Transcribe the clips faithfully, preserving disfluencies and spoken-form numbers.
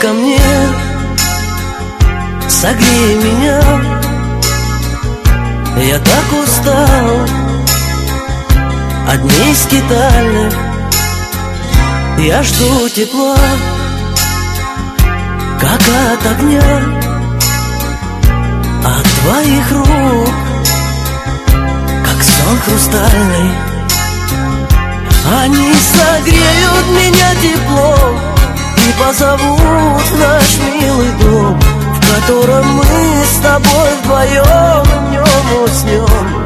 ко мне, согрей меня. Я так устал от дней скитальных, я жду тепла, как от огня, от твоих рук, как сон хрустальный. Они согреют меня теплом и позовут в наш милый дом, в котором мы с тобой вдвоем днем уснем.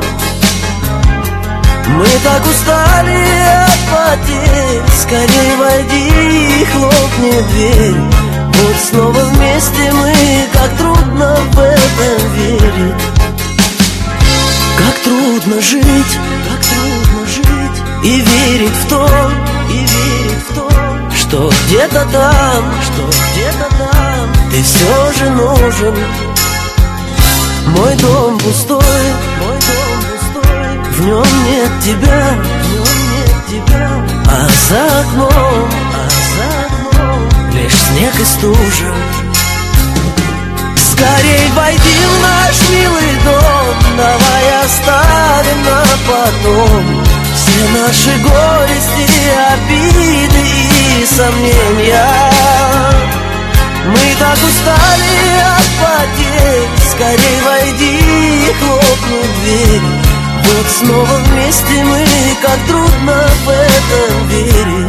Мы так устали от потерь, скорей войди и хлопни дверь. Вот снова вместе мы, как трудно в это верить. Как трудно жить, как трудно жить и верить в то, и верить в то, что где-то там, что где-то там ты все же нужен. Мой дом пустой, мой дом пустой, в нем нет тебя, в нем нет тебя. А за окном, а за окном лишь снег и стужа. Скорей войди в наш милый дом, давай оставим на потом все наши горести, обиды и сомнения. Мы так устали от потерь, скорей войди и хлопни дверь. Вот снова вместе мы, как трудно в это верить.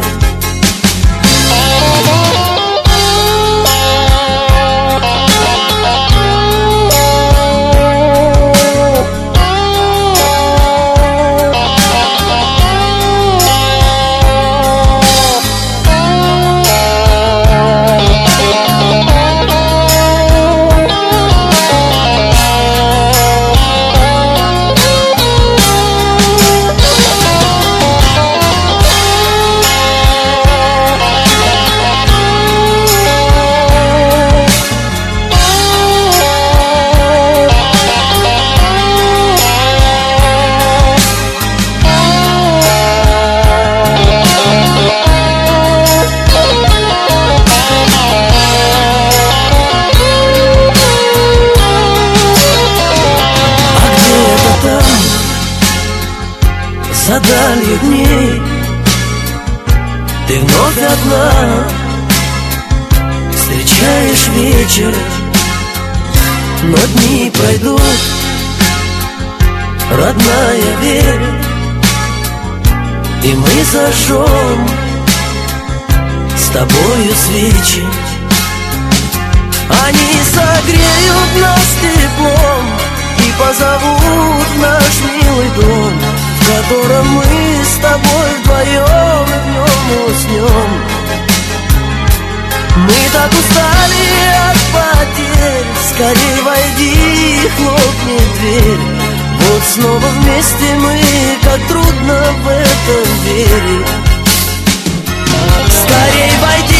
За далью дней ты вновь одна встречаешь вечер, но дни пройдут, родная, верь, и мы зажжем с тобою свечи. Они согреют нас теплом и позовут в наш милый дом, в котором мы с тобой вдвоем днем уснем. Мы так устали от потерь, скорей войди и хлопни дверь. Вот снова вместе мы, как трудно в это верить. Скорей войди